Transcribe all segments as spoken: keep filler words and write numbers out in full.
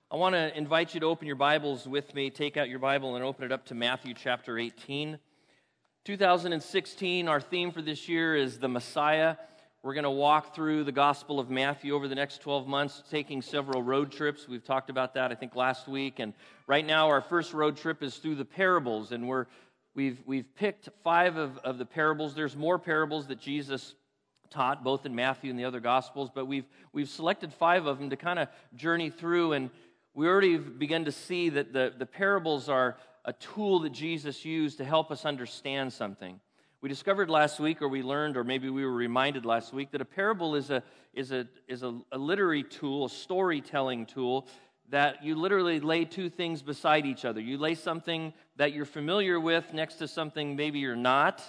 I want to invite you to open your Bibles with me. Take out your Bible and open it up to Matthew chapter eighteen. two thousand sixteen, our theme for this year is the Messiah. We're going to walk through the Gospel of Matthew over the next twelve months, taking several road trips. We've talked about that, I think, last week. And right now, our first road trip is through the parables. And we're, we've, we've picked five of, of the parables. There's more parables that Jesus taught, both in Matthew and the other Gospels. But we've, we've selected five of them to kind of journey through. And we already begun to see that the, the parables are a tool that Jesus used to help us understand something. We discovered last week, or we learned, or maybe we were reminded last week, that a parable is a is a is a, a literary tool, a storytelling tool, that you literally lay two things beside each other. You lay something that you're familiar with next to something maybe you're not,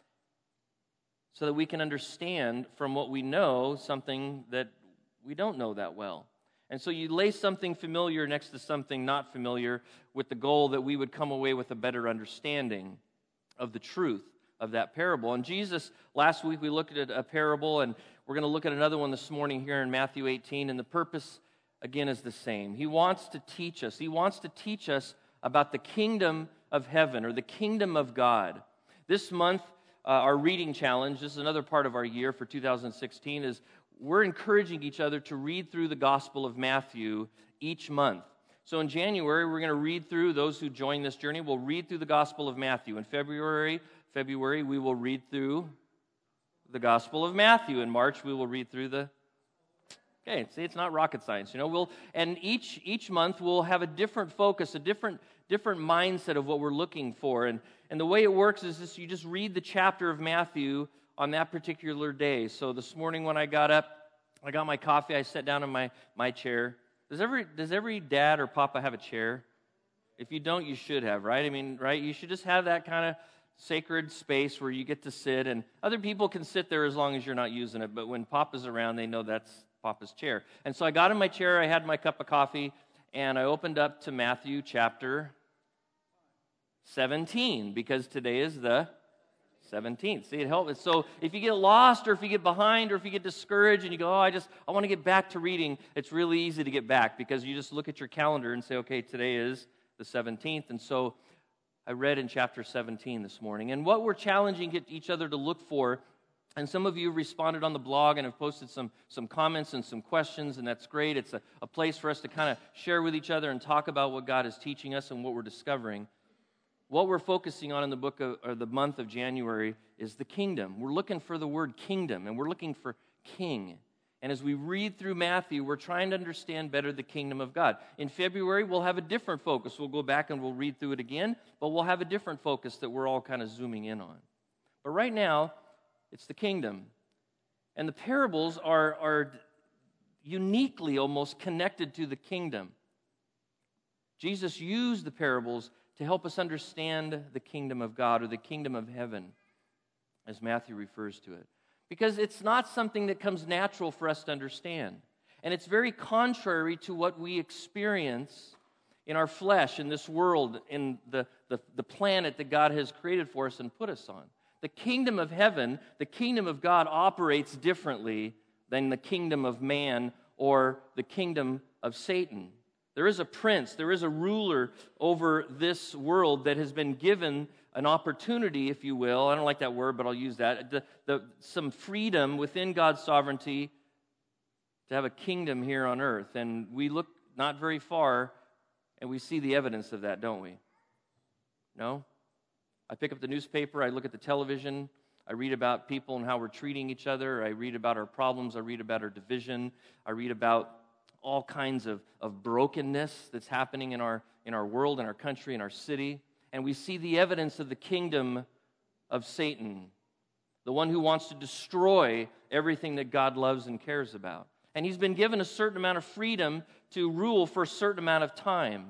so that we can understand from what we know something that we don't know that well. And so you lay something familiar next to something not familiar with the goal that we would come away with a better understanding of the truth of that parable. And Jesus, last week we looked at a parable, and we're going to look at another one this morning here in Matthew eighteen, and the purpose, again, is the same. He wants to teach us. He wants to teach us about the kingdom of heaven, or the kingdom of God. This month, uh, our reading challenge, this is another part of our year for two thousand sixteen, is we're encouraging each other to read through the Gospel of Matthew each month. So in January, we're going to read through, those who join this journey will read through the Gospel of Matthew. In February, February, we will read through the Gospel of Matthew. In March, we will read through the... Okay, see, it's not rocket science, you know. We'll and each each month we'll have a different focus, a different different mindset of what we're looking for. And and the way it works is this: you just read the chapter of Matthew on that particular day. So this morning when I got up, I got my coffee, I sat down in my, my chair. Does every does every dad or papa have a chair? If you don't, you should have, right? I mean, right? You should just have that kind of sacred space where you get to sit, and other people can sit there as long as you're not using it, but when Papa's around, they know that's Papa's chair. And so I got in my chair, I had my cup of coffee, and I opened up to Matthew chapter seventeen, because today is the seventeenth. See, it helps. So if you get lost, or if you get behind, or if you get discouraged, and you go, oh, I just, I want to get back to reading, it's really easy to get back, because you just look at your calendar and say, okay, today is the seventeenth, and so I read in chapter seventeen this morning. And what we're challenging each other to look for, and some of you responded on the blog and have posted some, some comments and some questions, and that's great. It's a, a place for us to kind of share with each other and talk about what God is teaching us and what we're discovering. What we're focusing on in the book of, or the month of January is the kingdom. We're looking for the word kingdom, and we're looking for king. And as we read through Matthew, we're trying to understand better the kingdom of God. In February, we'll have a different focus. We'll go back and we'll read through it again, but we'll have a different focus that we're all kind of zooming in on. But right now, it's the kingdom. And the parables are, are uniquely almost connected to the kingdom. Jesus used the parables to help us understand the kingdom of God, or the kingdom of heaven, as Matthew refers to it. Because it's not something that comes natural for us to understand. And it's very contrary to what we experience in our flesh, in this world, in the, the, the planet that God has created for us and put us on. The kingdom of heaven, the kingdom of God, operates differently than the kingdom of man or the kingdom of Satan. There is a prince, there is a ruler over this world that has been given an opportunity, if you will. I don't like that word, but I'll use that. The, the, some freedom within God's sovereignty to have a kingdom here on earth. And we look not very far, and we see the evidence of that, don't we? No? I pick up the newspaper, I look at the television, I read about people and how we're treating each other, I read about our problems, I read about our division, I read about all kinds of, of brokenness that's happening in our, in our world, in our country, in our city. And we see the evidence of the kingdom of Satan, the one who wants to destroy everything that God loves and cares about. And he's been given a certain amount of freedom to rule for a certain amount of time.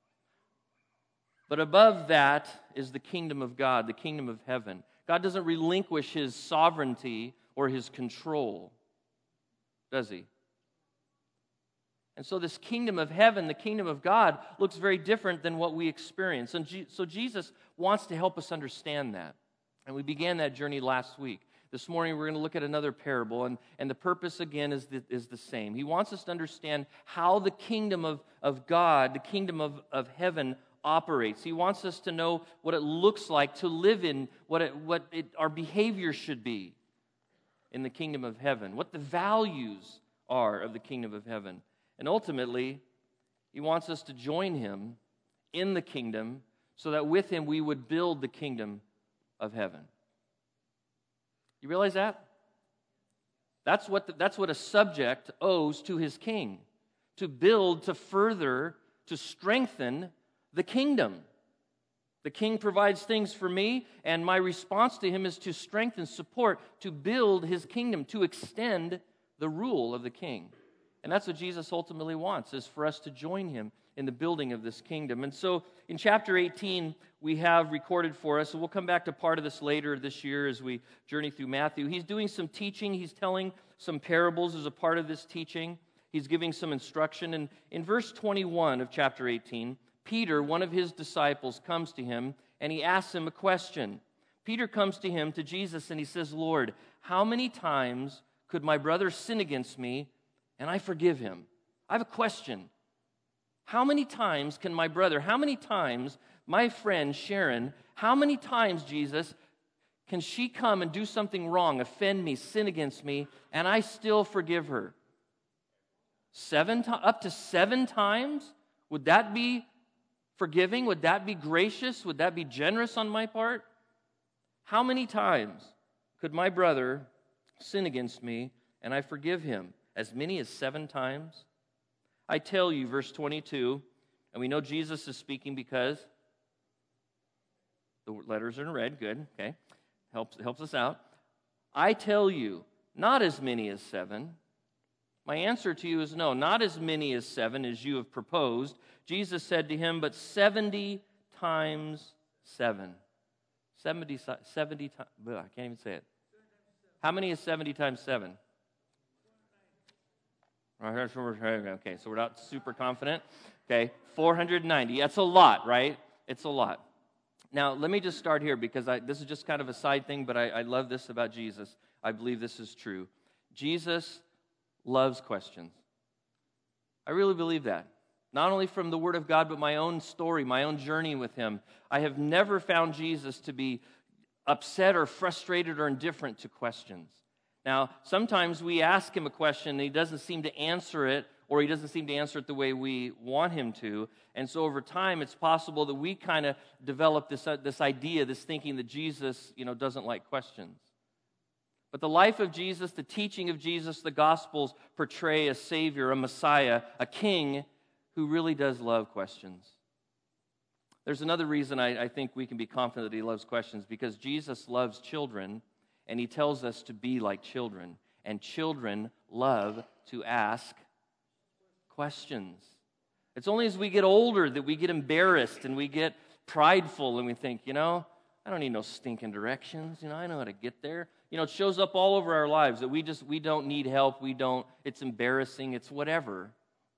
But above that is the kingdom of God, the kingdom of heaven. God doesn't relinquish his sovereignty or his control, does he? And so this kingdom of heaven, the kingdom of God, looks very different than what we experience. And so Jesus wants to help us understand that. And we began that journey last week. This morning we're going to look at another parable, and, and the purpose again is the, is the same. He wants us to understand how the kingdom of, of God, the kingdom of, of heaven operates. He wants us to know what it looks like to live in, what, it, what it, our behavior should be in the kingdom of heaven, what the values are of the kingdom of heaven. And ultimately, he wants us to join him in the kingdom so that with him we would build the kingdom of heaven. You realize that? That's what, the, that's what a subject owes to his king, to build, to further, to strengthen the kingdom. The king provides things for me, and my response to him is to strengthen, support, to build his kingdom, to extend the rule of the king. And that's what Jesus ultimately wants, is for us to join him in the building of this kingdom. And so in chapter eighteen, we have recorded for us, and we'll come back to part of this later this year as we journey through Matthew. He's doing some teaching. He's telling some parables as a part of this teaching. He's giving some instruction. And in verse twenty-one of chapter eighteen, Peter, one of his disciples, comes to him, and he asks him a question. Peter comes to him, to Jesus, and he says, Lord, how many times could my brother sin against me, and I forgive him? I have a question. How many times can my brother, how many times my friend Sharon, how many times, Jesus, can she come and do something wrong, offend me, sin against me, and I still forgive her? Seven times? Up to seven times? Would that be forgiving? Would that be gracious? Would that be generous on my part? How many times could my brother sin against me and I forgive him? As many as seven times? I tell you, verse twenty-two, and we know Jesus is speaking because the letters are in red. Good, okay. Helps, helps us out. I tell you, not as many as seven. My answer to you is no, not as many as seven as you have proposed. Jesus said to him, but seventy times seven. seventy, seventy times, I can't even say it. How many is seventy times seven? Okay, so we're not super confident. Okay, four hundred ninety. That's a lot, right? It's a lot. Now, let me just start here because I, this is just kind of a side thing, but I, I love this about Jesus. I believe this is true. Jesus loves questions. I really believe that. Not only from the Word of God, but my own story, my own journey with him. I have never found Jesus to be upset or frustrated or indifferent to questions. Now, sometimes we ask him a question and he doesn't seem to answer it, or he doesn't seem to answer it the way we want him to. And so over time, it's possible that we kind of develop this, uh, this idea, this thinking that Jesus, you know, doesn't like questions. But the life of Jesus, the teaching of Jesus, the Gospels portray a Savior, a Messiah, a King who really does love questions. There's another reason I, I think we can be confident that he loves questions, because Jesus loves children, and he tells us to be like children. And children love to ask questions. It's only as we get older that we get embarrassed and we get prideful and we think, you know, I don't need no stinking directions. You know, I know how to get there. You know, it shows up all over our lives that we just, we don't need help. We don't, it's embarrassing. It's whatever.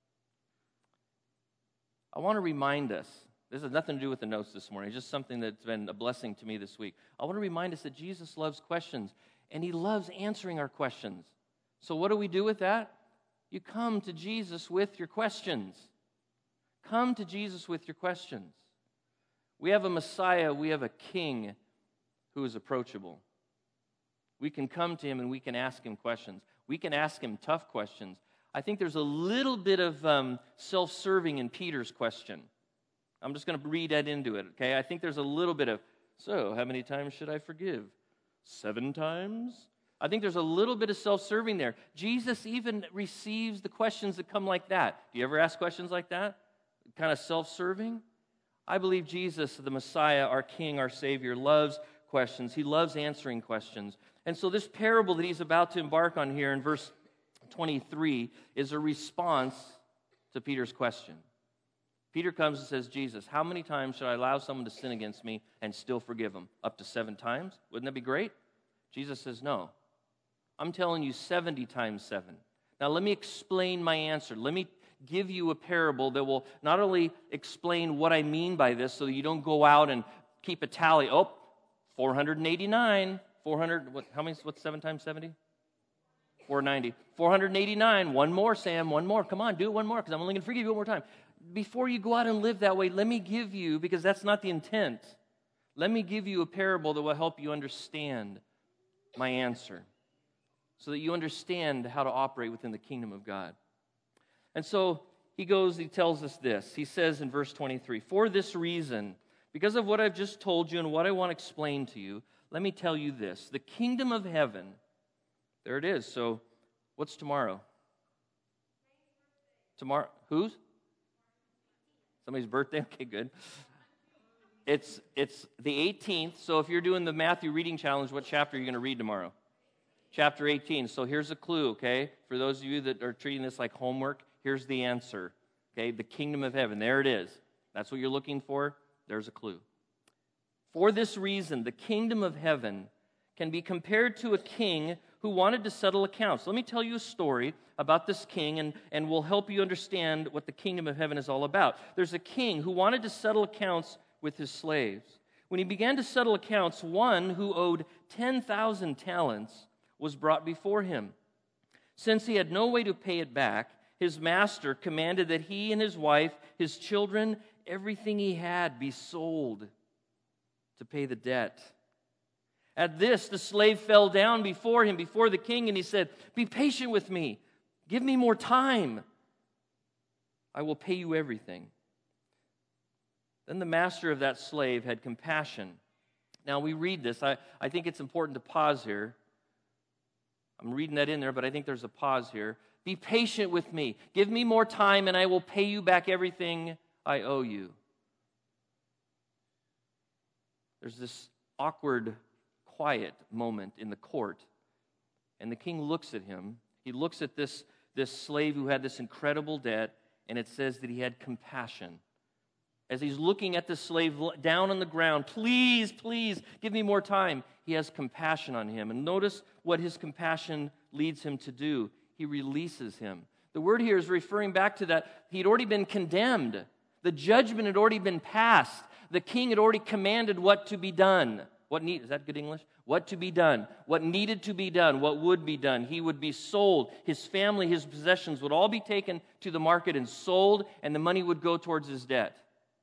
I want to remind us, this has nothing to do with the notes this morning. It's just something that's been a blessing to me this week. I want to remind us that Jesus loves questions, and he loves answering our questions. So what do we do with that? You come to Jesus with your questions. Come to Jesus with your questions. We have a Messiah, we have a King who is approachable. We can come to him and we can ask him questions. We can ask him tough questions. I think there's a little bit of um, self-serving in Peter's question. I'm just going to read that into it, okay? I think there's a little bit of, so how many times should I forgive? Seven times? I think there's a little bit of self-serving there. Jesus even receives the questions that come like that. Do you ever ask questions like that? Kind of self-serving? I believe Jesus, the Messiah, our King, our Savior, loves questions. He loves answering questions. And so this parable that he's about to embark on here in verse twenty-three is a response to Peter's question. Peter comes and says, Jesus, how many times should I allow someone to sin against me and still forgive them? Up to seven times? Wouldn't that be great? Jesus says, no. I'm telling you seventy times seven. Now let me explain my answer. Let me give you a parable that will not only explain what I mean by this so that you don't go out and keep a tally. Oh, four hundred eighty-nine, four hundred, what, how many, what's seven times seventy? four ninety. four hundred eighty-nine. One more, Sam, one more. Come on, do it one more, because I'm only going to forgive you one more time. Before you go out and live that way, let me give you, because that's not the intent, let me give you a parable that will help you understand my answer, so that you understand how to operate within the kingdom of God. And so he goes, he tells us this. He says in verse twenty-three, for this reason, because of what I've just told you and what I want to explain to you, let me tell you this. The kingdom of heaven, there it is. So what's tomorrow? Tomorrow, whose? Somebody's birthday? Okay, good. It's it's the eighteenth, so if you're doing the Matthew reading challenge, what chapter are you going to read tomorrow? Chapter eighteen. So here's a clue, okay? For those of you that are treating this like homework, here's the answer, okay? The kingdom of heaven, there it is. That's what you're looking for. There's a clue. For this reason, the kingdom of heaven can be compared to a king who wanted to settle accounts. Let me tell you a story about this king, and, and will help you understand what the kingdom of heaven is all about. There's a king who wanted to settle accounts with his slaves. When he began to settle accounts, one who owed ten thousand talents was brought before him. Since he had no way to pay it back, his master commanded that he and his wife, his children, everything he had be sold to pay the debt. At this, the slave fell down before him, before the king, and he said, be patient with me. Give me more time. I will pay you everything. Then the master of that slave had compassion. Now we read this. I, I think it's important to pause here. I'm reading that in there, but I think there's a pause here. Be patient with me. Give me more time, and I will pay you back everything I owe you. There's this awkward, quiet moment in the court, and the king looks at him. He looks at this, this slave who had this incredible debt, and it says that he had compassion. As he's looking at the slave down on the ground, please, please, give me more time. He has compassion on him. And notice what his compassion leads him to do. He releases him. The word here is referring back to that he'd already been condemned. The judgment had already been passed. The king had already commanded what to be done. What need, is that good English? What to be done. What needed to be done. What would be done. He would be sold. His family, his possessions would all be taken to the market and sold, and the money would go towards his debt.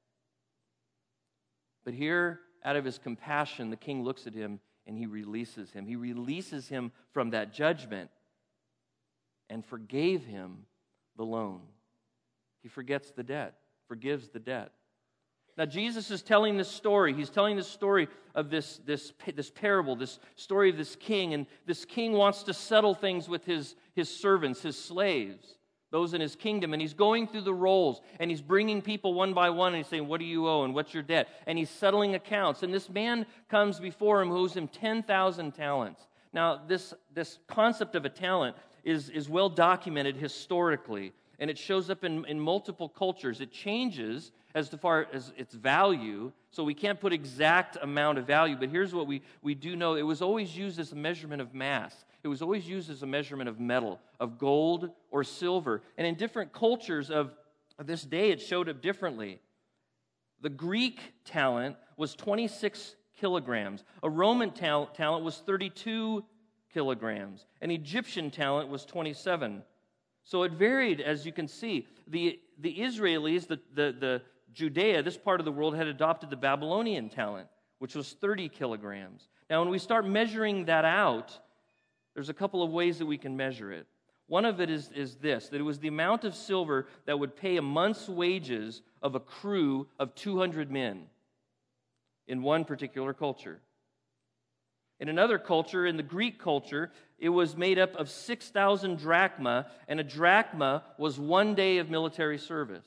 But here, out of his compassion, the king looks at him and he releases him. He releases him from that judgment and forgave him the loan. He forgets the debt, forgives the debt. Now, Jesus is telling this story. He's telling this story of this, this, this parable, this story of this king. And this king wants to settle things with his, his servants, his slaves, those in his kingdom. And he's going through the roles, and he's bringing people one by one, and he's saying, what do you owe, and what's your debt? And he's settling accounts. And this man comes before him who owes him ten thousand talents. Now, this, this concept of a talent is, is well documented historically, and it shows up in, in multiple cultures. It changes as far as its value, so we can't put exact amount of value, but here's what we, we do know. It was always used as a measurement of mass. It was always used as a measurement of metal, of gold or silver. And in different cultures of, of this day, it showed up differently. The Greek talent was twenty-six kilograms. A Roman tal- talent was thirty-two kilograms. An Egyptian talent was twenty-seven. So it varied, as you can see. The, the Israelis, the, the, the Judea, this part of the world, had adopted the Babylonian talent, which was thirty kilograms. Now, when we start measuring that out, there's a couple of ways that we can measure it. One of it is, is this, that it was the amount of silver that would pay a month's wages of a crew of two hundred men in one particular culture. In another culture, in the Greek culture, it was made up of six thousand drachma, and a drachma was one day of military service.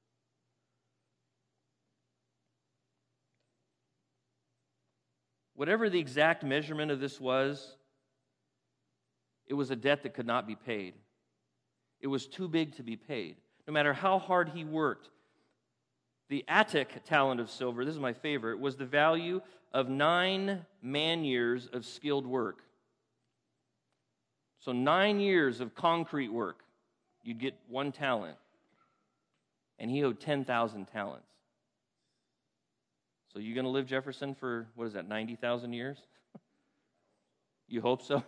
Whatever the exact measurement of this was, it was a debt that could not be paid. It was too big to be paid. No matter how hard he worked. The Attic talent of silver, this is my favorite, was the value of nine man-years of skilled work. So nine years of concrete work, you'd get one talent. And he owed ten thousand talents. So you're going to live, Jefferson, for, what is that, ninety thousand years? You hope so?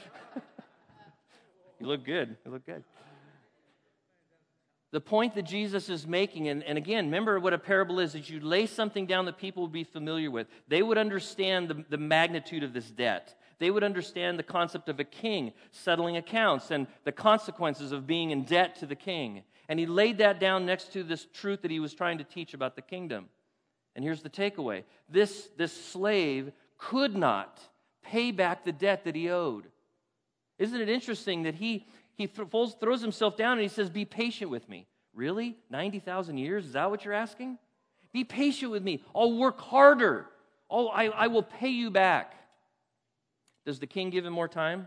You look good. You look good. The point that Jesus is making, and, and again, remember what a parable is, is you lay something down that people would be familiar with. They would understand the, the magnitude of this debt. They would understand the concept of a king settling accounts and the consequences of being in debt to the king. And he laid that down next to this truth that he was trying to teach about the kingdom. And here's the takeaway. This, this slave could not pay back the debt that he owed. Isn't it interesting that he... He throws himself down and he says, be patient with me. Really? ninety thousand years? Is that what you're asking? Be patient with me. I'll work harder. Oh, I, I will pay you back. Does the king give him more time?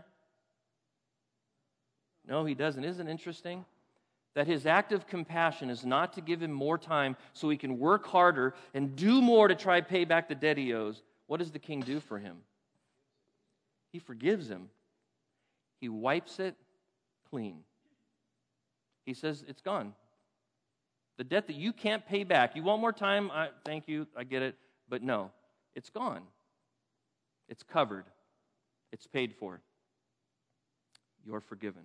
No, he doesn't. Isn't it interesting? That his act of compassion is not to give him more time so he can work harder and do more to try to pay back the debt he owes. What does the king do for him? He forgives him. He wipes it clean. He says, it's gone. The debt that you can't pay back, you want more time? I, thank you, I get it. But no, it's gone. It's covered. It's paid for. You're forgiven.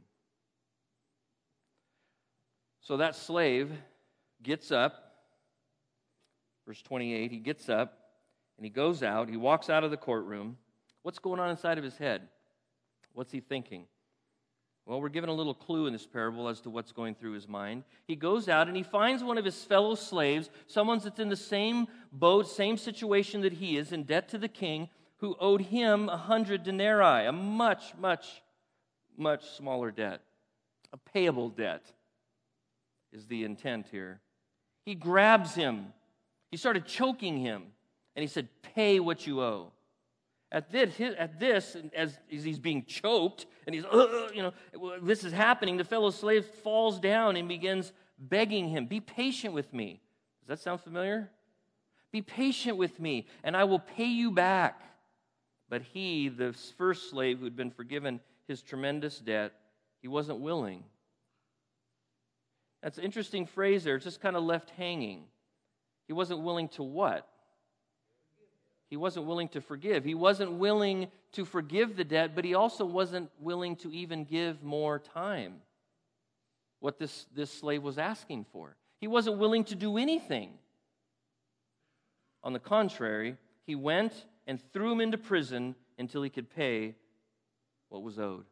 So that slave gets up, verse twenty-eight, he gets up and he goes out, he walks out of the courtroom. What's going on inside of his head? What's he thinking? Well, we're given a little clue in this parable as to what's going through his mind. He goes out and he finds one of his fellow slaves, someone that's in the same boat, same situation that he is, in debt to the king, who owed him a hundred denarii, a much, much, much smaller debt. A payable debt is the intent here. He grabs him. He started choking him, and he said, pay what you owe. At this, at this, as he's being choked, and he's, uh, you know, this is happening, the fellow slave falls down and begins begging him, be patient with me. Does that sound familiar? Be patient with me, and I will pay you back. But he, the first slave who had been forgiven his tremendous debt, he wasn't willing. That's an interesting phrase there. It's just kind of left hanging. He wasn't willing to what? He wasn't willing to forgive. He wasn't willing to forgive the debt, but he also wasn't willing to even give more time. What this, this slave was asking for. He wasn't willing to do anything. On the contrary, he went and threw him into prison until he could pay what was owed.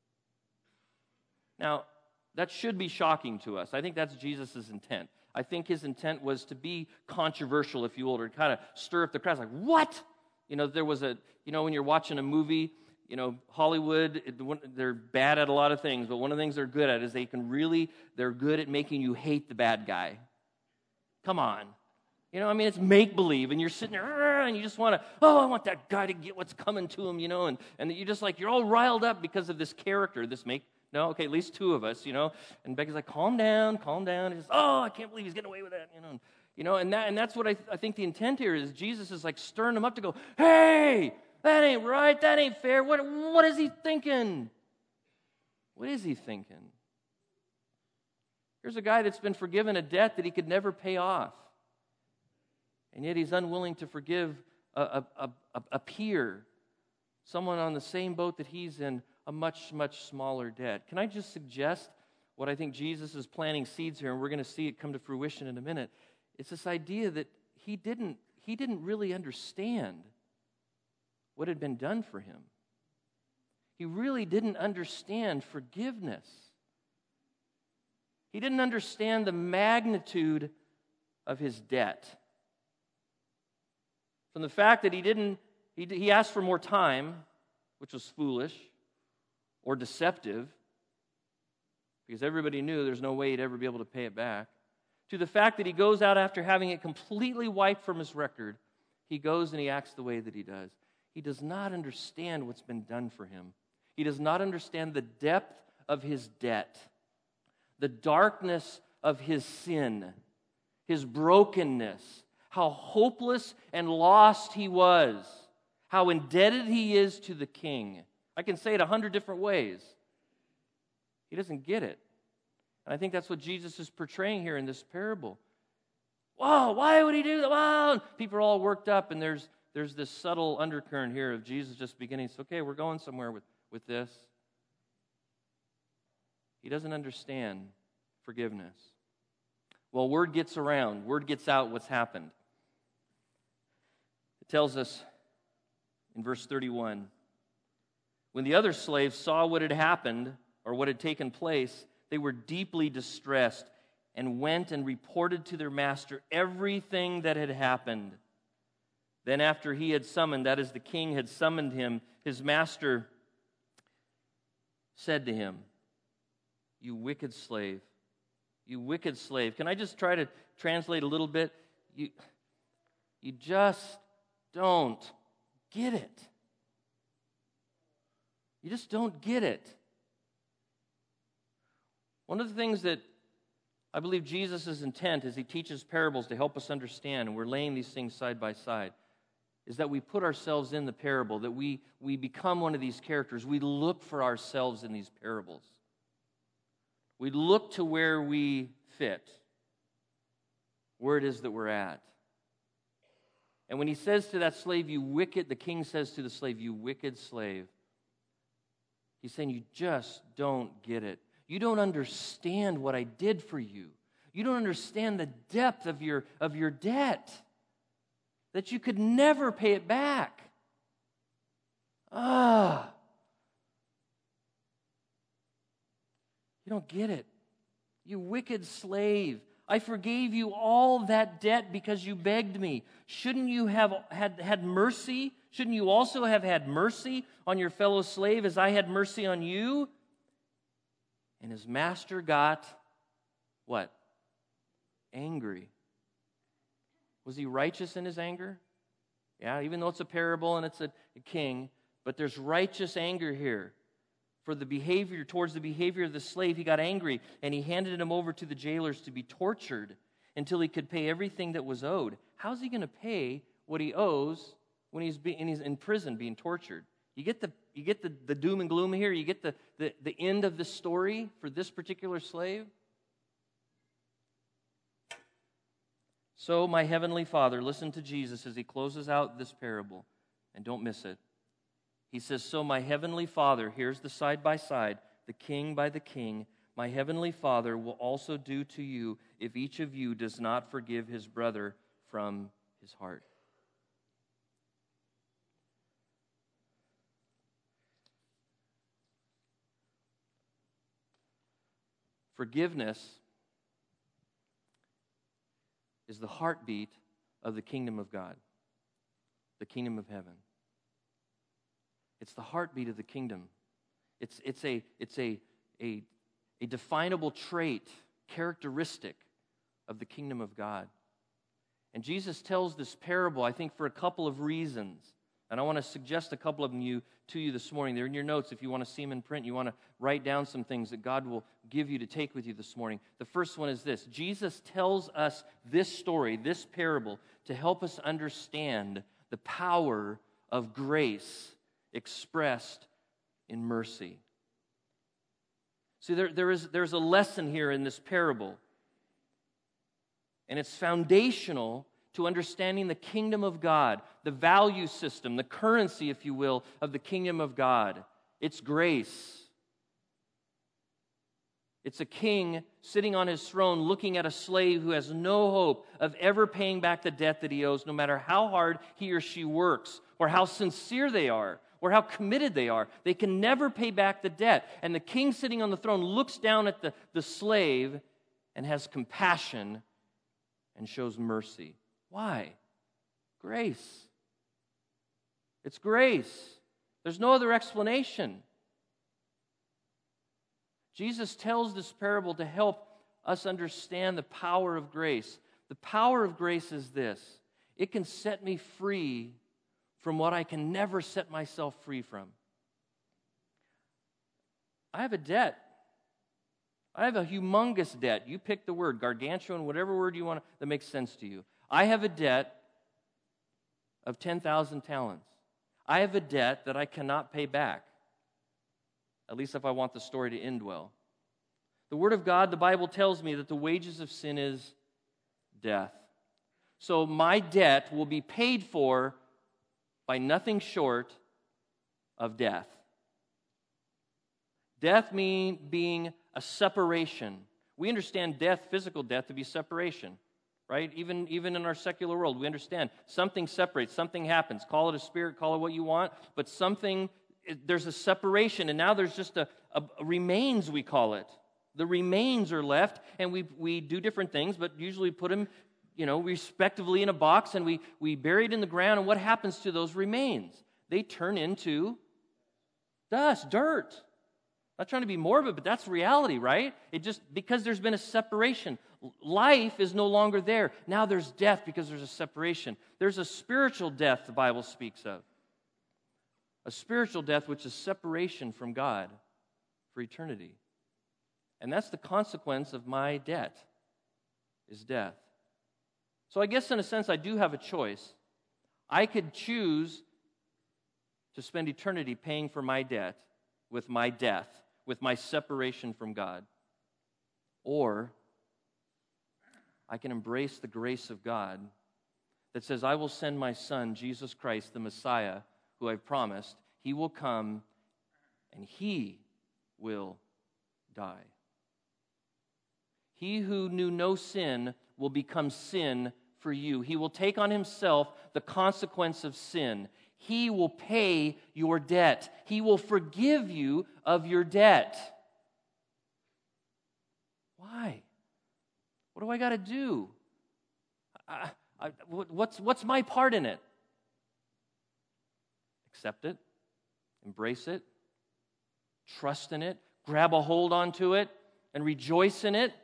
Now, that should be shocking to us. I think that's Jesus' intent. I think his intent was to be controversial, if you will, or kind of stir up the crowd. Like, what? You know, there was a, you know, when you're watching a movie, you know, Hollywood, it, they're bad at a lot of things, but one of the things they're good at is they can really, they're good at making you hate the bad guy. Come on. You know, I mean, it's make-believe, and you're sitting there, and you just want to, oh, I want that guy to get what's coming to him, you know, and, and you're just like, you're all riled up because of this character, this make No, okay, at least two of us, you know. And Becky's like, calm down, calm down. He's, oh, I can't believe he's getting away with that, you know. And, you know, and that and that's what I, th- I think the intent here is. Jesus is like stirring him up to go, hey, that ain't right, that ain't fair. What what is he thinking? What is he thinking? Here's a guy that's been forgiven a debt that he could never pay off. And yet he's unwilling to forgive a, a, a, a, a peer, someone on the same boat that he's in, a much, much smaller debt. Can I just suggest what I think Jesus is planting seeds here, and we're going to see it come to fruition in a minute. It's this idea that he didn't, he didn't really understand what had been done for him. He really didn't understand forgiveness. He didn't understand the magnitude of his debt. From the fact that he didn't, he, he asked for more time, which was foolish, or deceptive, because everybody knew there's no way he'd ever be able to pay it back, to the fact that he goes out after having it completely wiped from his record, he goes and he acts the way that he does. He does not understand what's been done for him. He does not understand the depth of his debt, the darkness of his sin, his brokenness, how hopeless and lost he was, how indebted he is to the king. I can say it a hundred different ways. He doesn't get it. And I think that's what Jesus is portraying here in this parable. Whoa, why would he do that? Wow. People are all worked up, and there's there's this subtle undercurrent here of Jesus just beginning, so, okay, we're going somewhere with, with this. He doesn't understand forgiveness. Well, word gets around, word gets out what's happened. It tells us in verse thirty-one, when the other slaves saw what had happened, or what had taken place, they were deeply distressed and went and reported to their master everything that had happened. Then after he had summoned, that is, the king had summoned him, his master said to him, "You wicked slave, you wicked slave." Can I just try to translate a little bit? You, you just don't get it. You just don't get it. One of the things that I believe Jesus' intent as he teaches parables to help us understand, and we're laying these things side by side, is that we put ourselves in the parable, that we, we become one of these characters. We look for ourselves in these parables. We look to where we fit, where it is that we're at. And when he says to that slave, "You wicked," the king says to the slave, "You wicked slave," he's saying, you just don't get it. You don't understand what I did for you. You don't understand the depth of your, of your debt, that you could never pay it back. Ah. You don't get it. You wicked slave. I forgave you all that debt because you begged me. Shouldn't you have had, had mercy? Shouldn't you also have had mercy on your fellow slave as I had mercy on you? And his master got what? Angry. Was he righteous in his anger? Yeah, even though it's a parable and it's a, a king, but there's righteous anger here. For the behavior, towards the behavior of the slave, he got angry, and he handed him over to the jailers to be tortured until he could pay everything that was owed. How's he going to pay what he owes when he's, be, and he's in prison being tortured? You get the you get the, the doom and gloom here. You get the, the, the end of the story for this particular slave. So my heavenly Father, listen to Jesus as he closes out this parable, and don't miss it. He says, so my heavenly Father, here's the side by side, the king by the king, my heavenly Father will also do to you if each of you does not forgive his brother from his heart. Forgiveness is the heartbeat of the kingdom of God, the kingdom of heaven. It's the heartbeat of the kingdom. It's, it's, a, it's a, a, a definable trait, characteristic of the kingdom of God. And Jesus tells this parable, I think, for a couple of reasons. And I want to suggest a couple of them you, to you this morning. They're in your notes if you want to see them in print. You want to write down some things that God will give you to take with you this morning. The first one is this. Jesus tells us this story, this parable, to help us understand the power of grace expressed in mercy. See, there, there is, there's a lesson here in this parable. And it's foundational to understanding the kingdom of God, the value system, the currency, if you will, of the kingdom of God. It's grace. It's a king sitting on his throne looking at a slave who has no hope of ever paying back the debt that he owes, no matter how hard he or she works, or how sincere they are, or how committed they are. They can never pay back the debt. And the king sitting on the throne looks down at the, the slave and has compassion and shows mercy. Why? Grace. It's grace. There's no other explanation. Jesus tells this parable to help us understand the power of grace. The power of grace is this. It can set me free from what I can never set myself free from. I have a debt. I have a humongous debt. You pick the word, gargantuan, whatever word you want that makes sense to you. I have a debt of ten thousand talents. I have a debt that I cannot pay back, at least if I want the story to end well. The Word of God, the Bible tells me that the wages of sin is death. So my debt will be paid for by nothing short of death. Death mean being a separation. We understand death, physical death, to be separation, right? Even, even in our secular world, we understand something separates, something happens. Call it a spirit, call it what you want, but something, there's a separation, and now there's just a, a, a remains, we call it. The remains are left, and we we do different things, but usually put them, you know, respectively in a box, and we, we bury it in the ground, and what happens to those remains? They turn into dust, dirt. Not trying to be morbid, but that's reality, right? It just, because there's been a separation. Life is no longer there. Now there's death because there's a separation. There's a spiritual death the Bible speaks of. A spiritual death which is separation from God for eternity. And that's the consequence of my debt, is death. So I guess in a sense I do have a choice. I could choose to spend eternity paying for my debt with my death, with my separation from God. Or I can embrace the grace of God that says, I will send my Son, Jesus Christ, the Messiah, who I've promised. He will come and He will die. He who knew no sin will become sin for you. He will take on Himself the consequence of sin. He will pay your debt. He will forgive you of your debt. Why? What do I got to do? I, I, what's, what's my part in it? Accept it. Embrace it. Trust in it. Grab a hold onto it and rejoice in it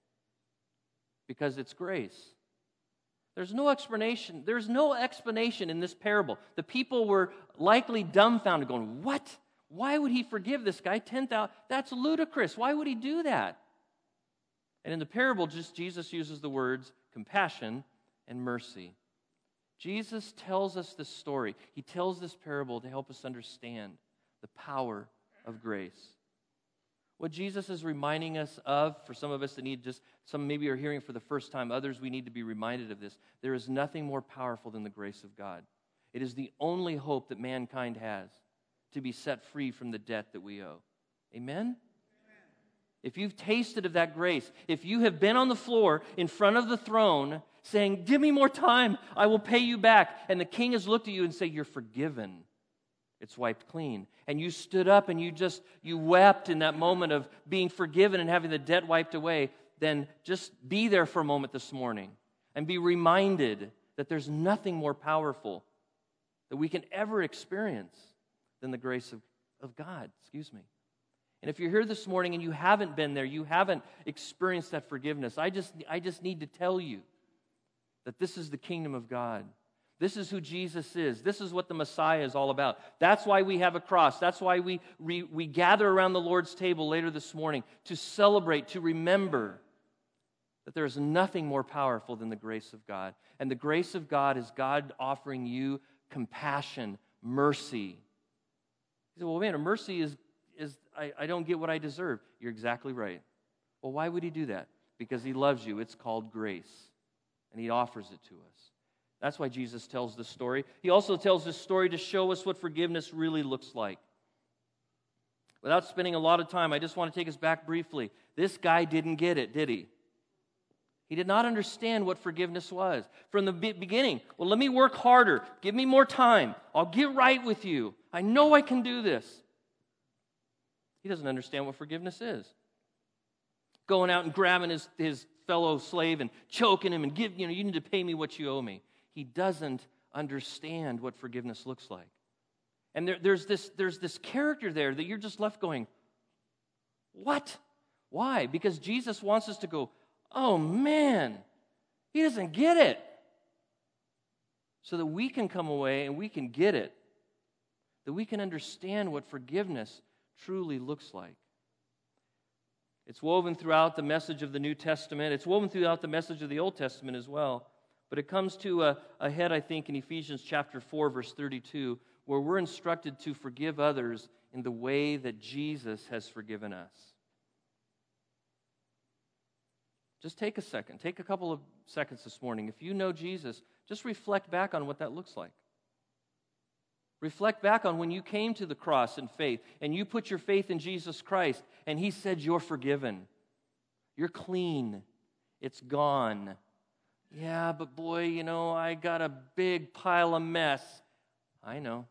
because it's grace. There's no explanation. There's no explanation in this parable. The people were likely dumbfounded, going, what? Why would He forgive this guy ten thousand? That's ludicrous. Why would He do that? And in the parable, just Jesus uses the words compassion and mercy. Jesus tells us this story. He tells this parable to help us understand the power of grace. What Jesus is reminding us of, for some of us that need just, some maybe are hearing for the first time, others we need to be reminded of this. There is nothing more powerful than the grace of God. It is the only hope that mankind has to be set free from the debt that we owe. Amen? If you've tasted of that grace, if you have been on the floor in front of the throne saying, give me more time, I will pay you back, and the king has looked at you and said, you're forgiven. It's wiped clean. And you stood up and you just, you wept in that moment of being forgiven and having the debt wiped away, then just be there for a moment this morning and be reminded that there's nothing more powerful that we can ever experience than the grace of, of God. Excuse me. And if you're here this morning and you haven't been there, you haven't experienced that forgiveness, I just, I just need to tell you that this is the kingdom of God. This is who Jesus is. This is what the Messiah is all about. That's why we have a cross. That's why we, we, we gather around the Lord's table later this morning to celebrate, to remember that there is nothing more powerful than the grace of God. And the grace of God is God offering you compassion, mercy. You say, well, man, mercy is, is I, I don't get what I deserve. You're exactly right. Well, why would He do that? Because He loves you. It's called grace. And He offers it to us. That's why Jesus tells this story. He also tells this story to show us what forgiveness really looks like. Without spending a lot of time, I just want to take us back briefly. This guy didn't get it, did he? He did not understand what forgiveness was. From the beginning, well, let me work harder. Give me more time. I'll get right with you. I know I can do this. He doesn't understand what forgiveness is. Going out and grabbing his, his fellow slave and choking him and give, you know, you need to pay me what you owe me. He doesn't understand what forgiveness looks like. And there, there's this, there's this character there that you're just left going, what? Why? Because Jesus wants us to go, oh man, he doesn't get it. So that we can come away and we can get it. That we can understand what forgiveness truly looks like. It's woven throughout the message of the New Testament. It's woven throughout the message of the Old Testament as well. But it comes to a, a head, I think, in Ephesians chapter four, verse thirty-two, where we're instructed to forgive others in the way that Jesus has forgiven us. Just take a second. Take a couple of seconds this morning. If you know Jesus, just reflect back on what that looks like. Reflect back on when you came to the cross in faith and you put your faith in Jesus Christ and He said, you're forgiven. You're clean. It's gone. Yeah, but boy, you know, I got a big pile of mess. I know.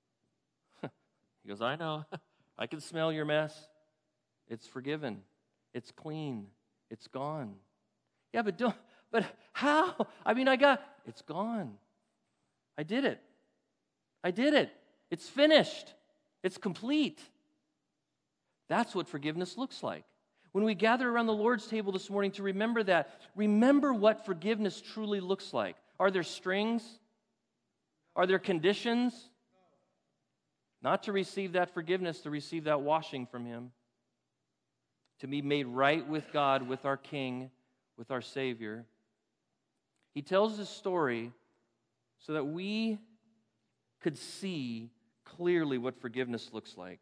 He goes, I know. I can smell your mess. It's forgiven. It's clean. It's gone. Yeah, but don't, but how? I mean, I got, it's gone. I did it. I did it. It's finished. It's complete. That's what forgiveness looks like. When we gather around the Lord's table this morning to remember that, remember what forgiveness truly looks like. Are there strings? Are there conditions? Not to receive that forgiveness, to receive that washing from Him. To be made right with God, with our King, with our Savior. He tells this story so that we could see clearly what forgiveness looks like.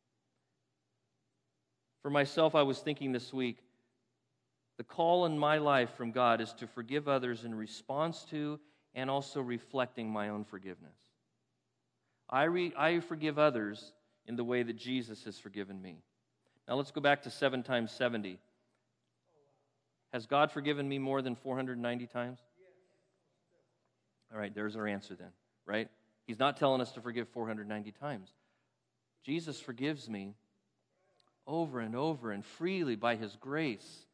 For myself, I was thinking this week, the call in my life from God is to forgive others in response to and also reflecting my own forgiveness. I, re, I forgive others in the way that Jesus has forgiven me. Now let's go back to seven times seventy. Has God forgiven me more than four hundred ninety times? All right, there's our answer then, right? He's not telling us to forgive four hundred ninety times. Jesus forgives me over and over and freely by His grace.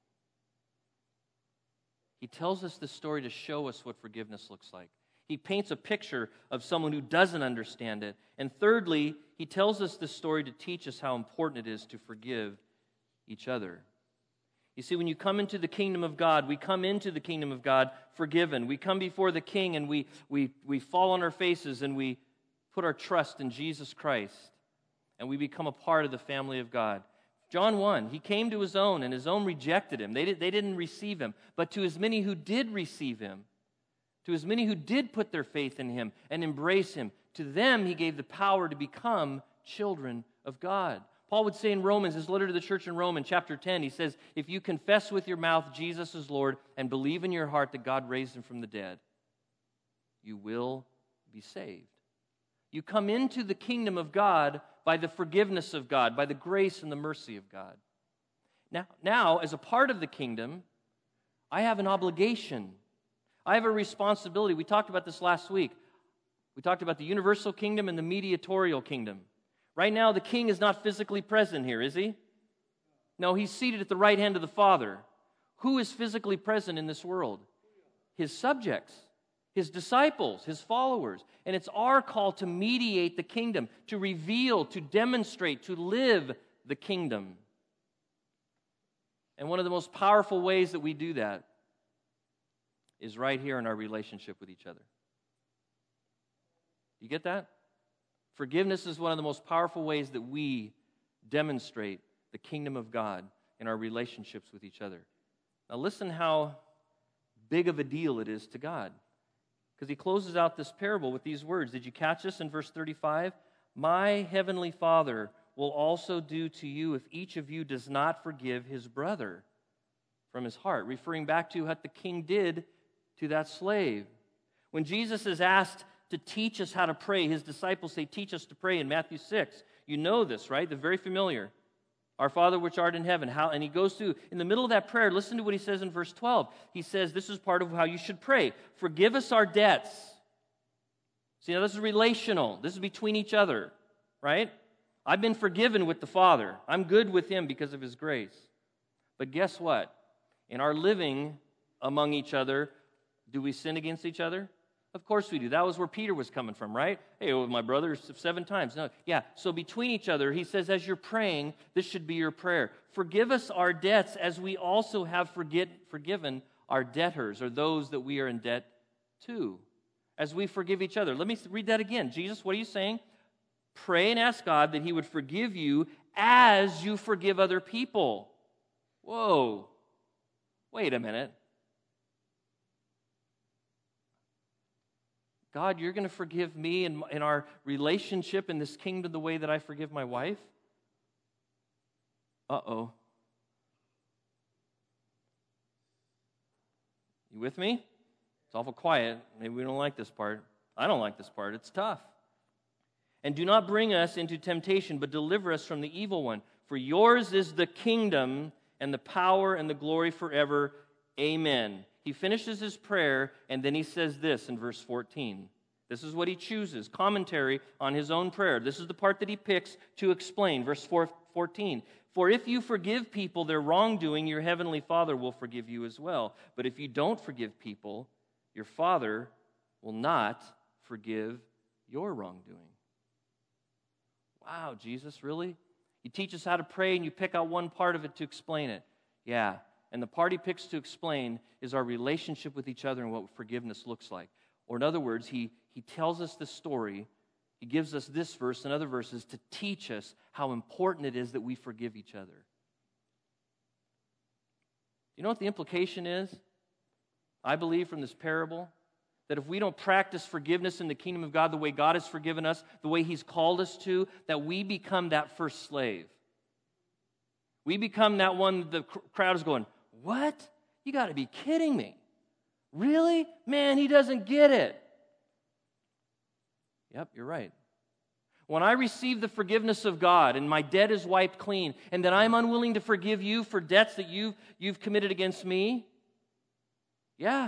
He tells us this story to show us what forgiveness looks like. He paints a picture of someone who doesn't understand it. And thirdly, He tells us this story to teach us how important it is to forgive each other. You see, when you come into the kingdom of God, we come into the kingdom of God forgiven. We come before the King and we, we, we fall on our faces and we put our trust in Jesus Christ. And we become a part of the family of God. John one, He came to His own and His own rejected Him. They, did, they didn't receive Him. But to as many who did receive Him, to as many who did put their faith in Him and embrace Him, to them He gave the power to become children of God. Paul would say in Romans, his letter to the church in Rome, in chapter ten, he says, if you confess with your mouth Jesus is Lord and believe in your heart that God raised Him from the dead, you will be saved. You come into the kingdom of God by the forgiveness of God, by the grace and the mercy of God. Now, now, as a part of the kingdom, I have an obligation. I have a responsibility. We talked about this last week. We talked about the universal kingdom and the mediatorial kingdom. Right now, the king is not physically present here, is he? No, he's seated at the right hand of the Father. Who is physically present in this world? His subjects, His disciples, His followers. And it's our call to mediate the kingdom, to reveal, to demonstrate, to live the kingdom. And one of the most powerful ways that we do that is right here in our relationship with each other. You get that? Forgiveness is one of the most powerful ways that we demonstrate the kingdom of God in our relationships with each other. Now listen how big of a deal it is to God. Because He closes out this parable with these words. Did you catch this in verse thirty-five? My heavenly Father will also do to you if each of you does not forgive his brother from his heart, referring back to what the king did to that slave. When Jesus is asked to teach us how to pray, His disciples say, teach us to pray in Matthew six. You know this, right? They're very familiar. Our Father which art in heaven. How, and He goes through, in the middle of that prayer, listen to what He says in verse twelve. He says, this is part of how you should pray. Forgive us our debts. See, now this is relational. This is between each other, right? I've been forgiven with the Father. I'm good with Him because of His grace. But guess what? In our living among each other, do we sin against each other? Of course we do. That was where Peter was coming from, right? Hey, well, my brother seven times. No, yeah. So between each other, he says, as you're praying, this should be your prayer. Forgive us our debts as we also have forget, forgiven our debtors, or those that we are in debt to, as we forgive each other. Let me read that again. Jesus, what are you saying? Pray and ask God that He would forgive you as you forgive other people. Whoa. Wait a minute. God, you're going to forgive me in, in our relationship in this kingdom the way that I forgive my wife? Uh-oh. You with me? It's awful quiet. Maybe we don't like this part. I don't like this part. It's tough. And do not bring us into temptation, but deliver us from the evil one. For yours is the kingdom and the power and the glory forever. Amen. He finishes his prayer, and then he says this in verse fourteen. This is what he chooses, commentary on his own prayer. This is the part that he picks to explain. Verse fourteen. For if you forgive people their wrongdoing, your heavenly Father will forgive you as well. But if you don't forgive people, your Father will not forgive your wrongdoing. Wow, Jesus, really? You teach us how to pray and you pick out one part of it to explain it. Yeah, and the part he picks to explain is our relationship with each other and what forgiveness looks like. Or in other words, he, he tells us the story. He gives us this verse and other verses to teach us how important it is that we forgive each other. You know what the implication is? I believe from this parable that if we don't practice forgiveness in the kingdom of God the way God has forgiven us, the way He's called us to, that we become that first slave. We become that one the crowd is going, what? You got to be kidding me. Really? Man, he doesn't get it. Yep, you're right. When I receive the forgiveness of God and my debt is wiped clean, and then I'm unwilling to forgive you for debts that you've, you've committed against me, yeah,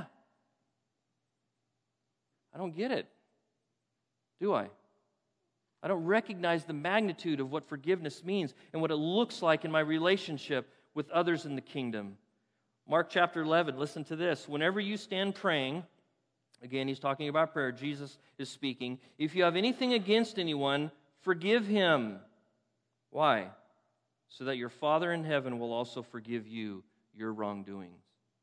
I don't get it, do I? I don't recognize the magnitude of what forgiveness means and what it looks like in my relationship with others in the kingdom. Mark chapter eleven, listen to this. Whenever you stand praying, again, he's talking about prayer. Jesus is speaking. If you have anything against anyone, forgive him. Why? So that your Father in heaven will also forgive you your wrongdoings.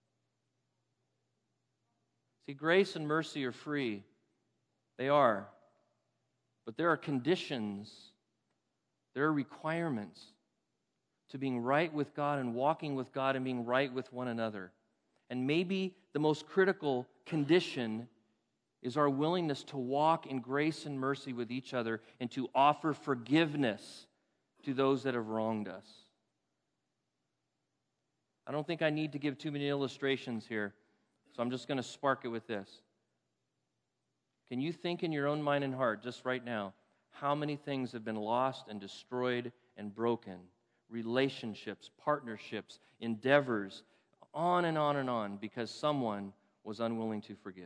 See, grace and mercy are free. They are. But there are conditions, there are requirements to being right with God and walking with God and being right with one another. And maybe the most critical condition is our willingness to walk in grace and mercy with each other and to offer forgiveness to those that have wronged us. I don't think I need to give too many illustrations here, so I'm just going to spark it with this. Can you think in your own mind and heart, just right now, how many things have been lost and destroyed and broken? Relationships, partnerships, endeavors, on and on and on, because someone was unwilling to forgive.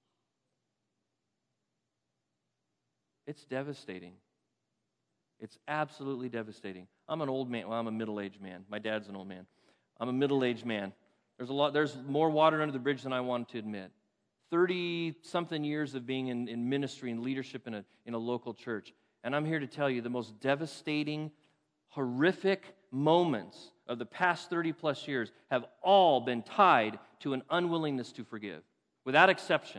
It's devastating. It's absolutely devastating. I'm an old man. Well, I'm a middle-aged man. My dad's an old man. I'm a middle-aged man. There's a lot. There's more water under the bridge than I wanted to admit. thirty-something years of being in, in ministry and leadership in a, in a local church. And I'm here to tell you the most devastating, horrific moments of the past thirty-plus years have all been tied to an unwillingness to forgive, without exception.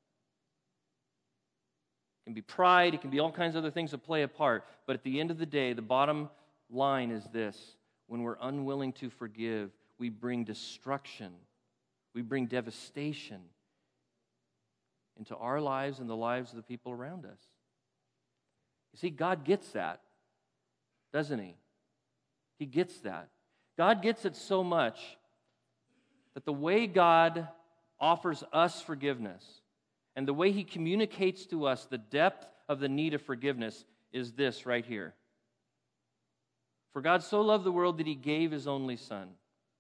It can be pride, it can be all kinds of other things that play a part, but at the end of the day, the bottom line is this: when we're unwilling to forgive, we bring destruction, we bring devastation into our lives and the lives of the people around us. You see, God gets that, doesn't He? He gets that. God gets it so much that the way God offers us forgiveness and the way He communicates to us the depth of the need of forgiveness is this right here. For God so loved the world that He gave His only Son.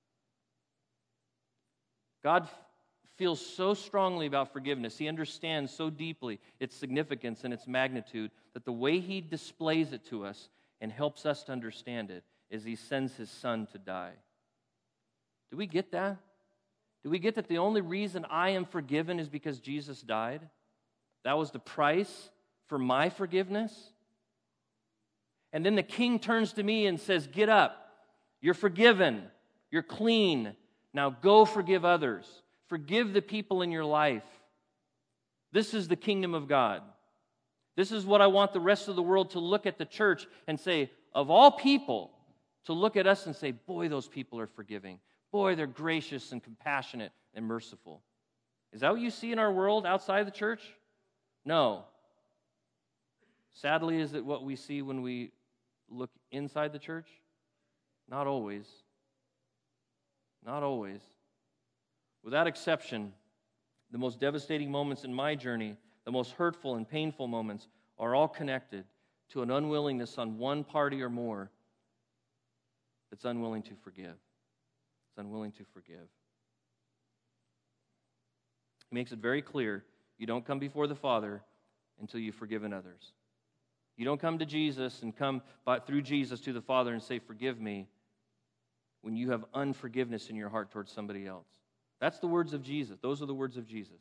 God feels so strongly about forgiveness. He understands so deeply its significance and its magnitude that the way He displays it to us and helps us to understand it is He sends His Son to die. Do we get that? Do we get that the only reason I am forgiven is because Jesus died? That was the price for my forgiveness? And then the King turns to me and says, get up. You're forgiven. You're clean. Now go forgive others. Forgive the people in your life. This is the kingdom of God. This is what I want the rest of the world to look at the church and say, of all people, to look at us and say, boy, those people are forgiving. Boy, they're gracious and compassionate and merciful. Is that what you see in our world outside the church? No. Sadly, is it what we see when we look inside the church? Not always. Not always. Without exception, the most devastating moments in my journey, the most hurtful and painful moments, are all connected to an unwillingness on one party or more that's unwilling to forgive. It's unwilling to forgive. He makes it very clear, you don't come before the Father until you've forgiven others. You don't come to Jesus and come by, through Jesus to the Father and say, forgive me, when you have unforgiveness in your heart towards somebody else. That's the words of Jesus. Those are the words of Jesus.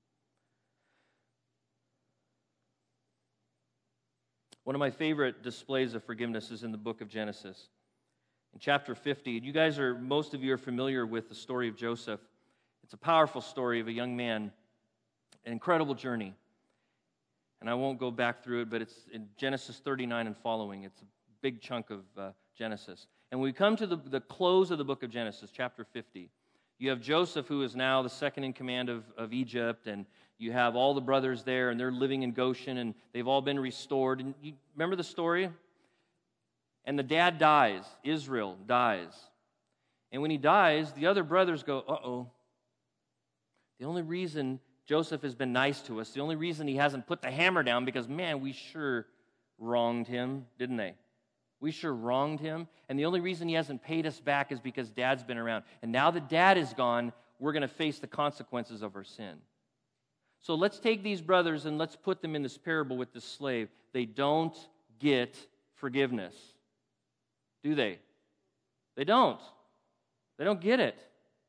One of my favorite displays of forgiveness is in the book of Genesis. In chapter fifty, you guys are, most of you are familiar with the story of Joseph. It's a powerful story of a young man, an incredible journey. And I won't go back through it, but it's in Genesis thirty-nine and following. It's a big chunk of uh, Genesis. And when we come to the, the close of the book of Genesis, chapter fifty, you have Joseph, who is now the second in command of, of Egypt, and you have all the brothers there, and they're living in Goshen, and they've all been restored. And you remember the story? And the dad dies. Israel dies. And when he dies, the other brothers go, uh-oh. The only reason Joseph has been nice to us, the only reason he hasn't put the hammer down, because, man, we sure wronged him, didn't they? We sure wronged him. And the only reason he hasn't paid us back is because Dad's been around. And now that Dad is gone, we're going to face the consequences of our sin. So let's take these brothers and let's put them in this parable with this slave. They don't get forgiveness. Do they? They don't. They don't get it.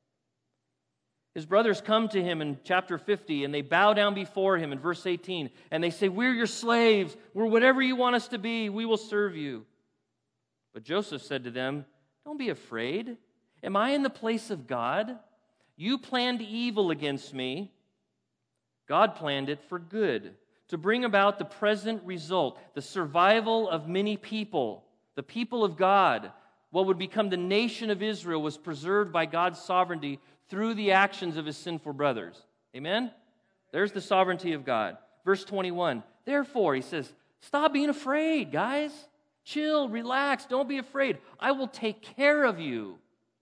His brothers come to him in chapter fifty, and they bow down before him in verse eighteen, and they say, we're your slaves. We're whatever you want us to be. We will serve you. But Joseph said to them, don't be afraid. Am I in the place of God? You planned evil against me. God planned it for good, to bring about the present result, the survival of many people, the people of God. What would become the nation of Israel was preserved by God's sovereignty through the actions of his sinful brothers. Amen? There's the sovereignty of God. Verse twenty-one, therefore, he says, stop being afraid, guys. Chill, relax, don't be afraid. I will take care of you.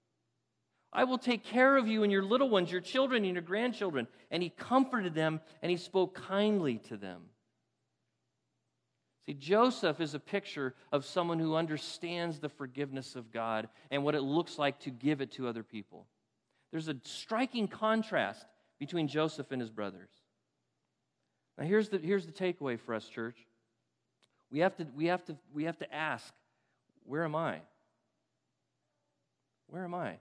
I will take care of you and your little ones, your children and your grandchildren. And he comforted them, and he spoke kindly to them. See, Joseph is a picture of someone who understands the forgiveness of God and what it looks like to give it to other people. There's a striking contrast between Joseph and his brothers. Now here's the, here's the takeaway for us, church. We have to, we have to, we have to ask, where am I? Where am I?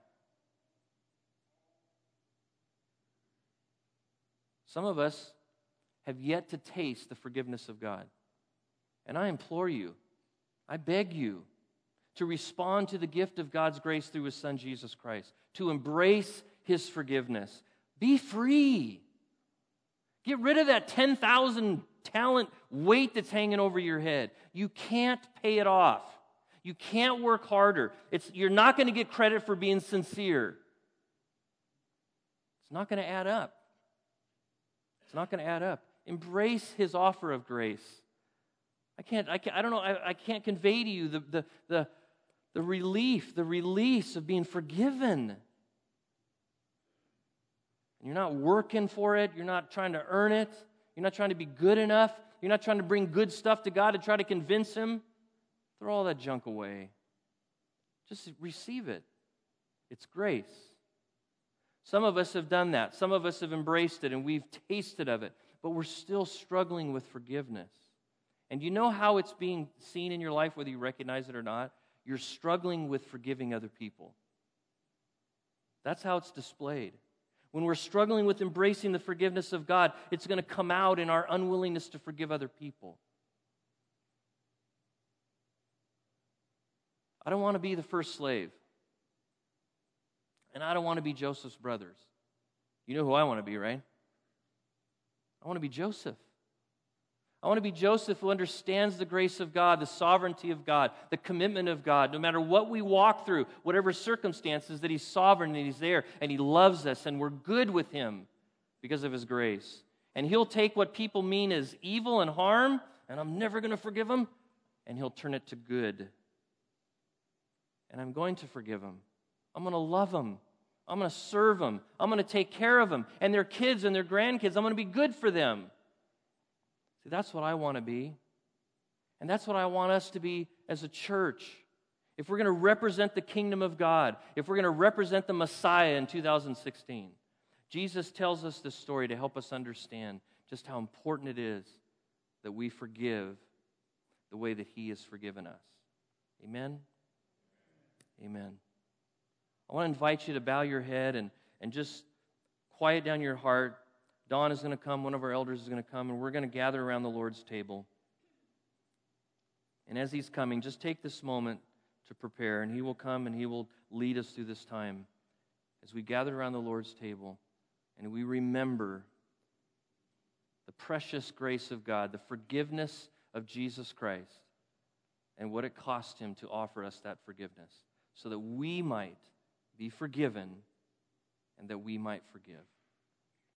Some of us have yet to taste the forgiveness of God. And I implore you, I beg you, to respond to the gift of God's grace through his Son, Jesus Christ, to embrace his forgiveness. Be free. Get rid of that ten thousand talent weight that's hanging over your head. You can't pay it off. You can't work harder. It's, you're not going to get credit for being sincere. It's not going to add up. It's not going to add up. Embrace his offer of grace. I can't, I can't, I don't know, I, I can't convey to you the, the, the, the relief, the release of being forgiven. You're not working for it. You're not trying to earn it. You're not trying to be good enough. You're not trying to bring good stuff to God to try to convince him. Throw all that junk away. Just receive it. It's grace. Some of us have done that. Some of us have embraced it and we've tasted of it. But we're still struggling with forgiveness. And you know how it's being seen in your life, whether you recognize it or not? You're struggling with forgiving other people. That's how it's displayed. When we're struggling with embracing the forgiveness of God, it's going to come out in our unwillingness to forgive other people. I don't want to be the first slave. And I don't want to be Joseph's brothers. You know who I want to be, right? I want to be Joseph. I want to be Joseph, who understands the grace of God, the sovereignty of God, the commitment of God. No matter what we walk through, whatever circumstances, that he's sovereign and he's there and he loves us and we're good with him because of his grace. And he'll take what people mean as evil and harm, and I'm never going to forgive them, and he'll turn it to good. And I'm going to forgive them. I'm going to love them. I'm going to serve them. I'm going to take care of them. And their kids and their grandkids, I'm going to be good for them. See, that's what I want to be. And that's what I want us to be as a church. If we're going to represent the kingdom of God, if we're going to represent the Messiah in two thousand sixteen, Jesus tells us this story to help us understand just how important it is that we forgive the way that He has forgiven us. Amen? Amen. I want to invite you to bow your head and, and just quiet down your heart. Don is going to come, one of our elders is going to come, and we're going to gather around the Lord's table. And as he's coming, just take this moment to prepare, and he will come and he will lead us through this time as we gather around the Lord's table and we remember the precious grace of God, the forgiveness of Jesus Christ, and what it cost Him to offer us that forgiveness so that we might be forgiven and that we might forgive.